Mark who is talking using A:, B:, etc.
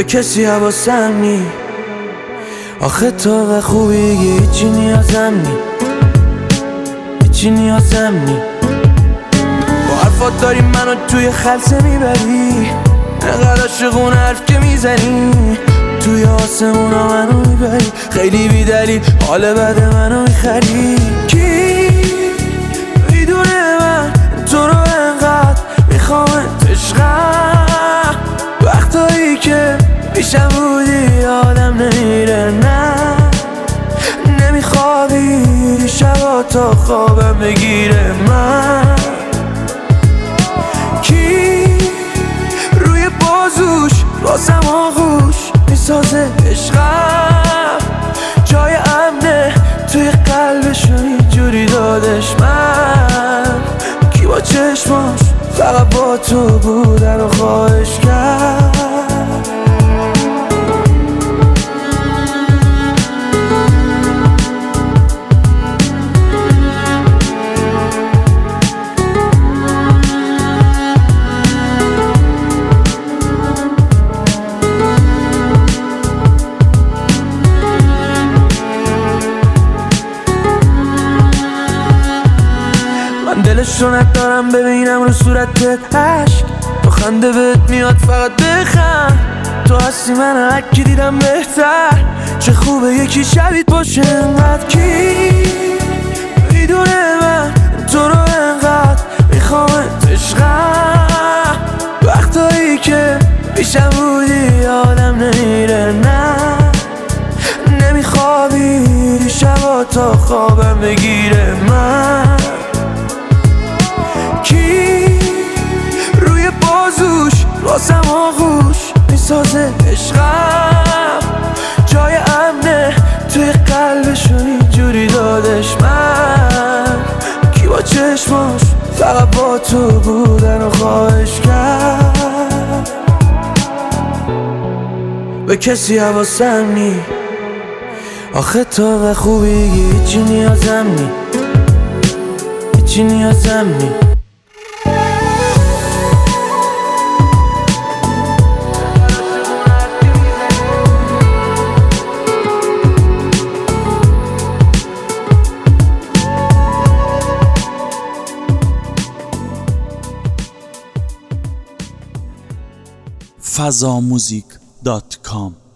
A: به کسی حواسم نی، آخه تو و خوبی هیچی نیازم نی، هیچی نیازم نی. با حرفات داری منو توی خلسه میبری، انقدر عاشقون حرف که میزنی، توی آسمونا منو میبری، خیلی بیدلی حال بد منو میخری. کی میدونه من تو رو انقدر میخوامت عشقم، وقتایی که پیشم بودی آدم نمیره، نه نمیخوابی شبا تا خوابم بگیره. من کی روی بازوش واسم آغوش میسازه عشقم، جای امنه توی قلبشون اینجوری دادش. من کی با چشماش فقط با تو بودن و خواهش کرد. من دلش رو ندارم ببینم رو صورتت عشق، تو خنده بهت میاد فقط بخند، تو هستی من هرکی دیدم بهتر، چه خوبه یکی شبیت باشه انقدر. کی میدونه من تو رو انقدر میخوامت عشقم، وقتایی که پیشم بودی آدم نمیره، نه نمیخوابی شبا تا خوابم بگیره. من کی روی بازوش واسم آغوش میسازه عشقم، جای امنه توی قلبشون اینجوری دادش. من کی با چشماش فقط با تو بودن و خواهش کرد. به کسی حواسم نی، آخه تو و خوبی هیچی نیازم نی، هیچی نیازم نی.
B: fazamuzik.com